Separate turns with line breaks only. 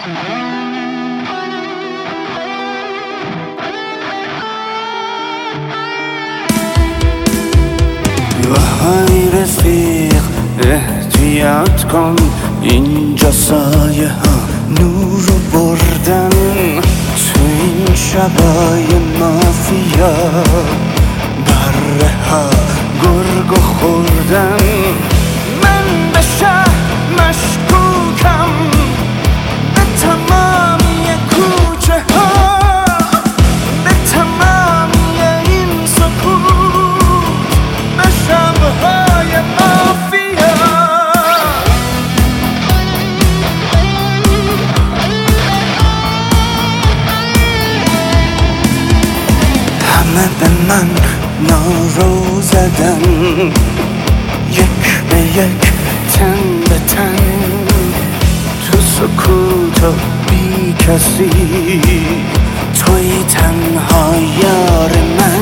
وای رفیق احتیاط کن، اینجا سایه ها نورو بردن، تو این شبای مافیا بره ها گرگو خوردن. من به شهر مشکوکم، به تمامی کوچه ها، به تمامی این سکوت، به شبهای مافیا. همه به من نارو زدن، یک به یک، تن به تن، تو سکوت و بی کسی، توی تنها یار من.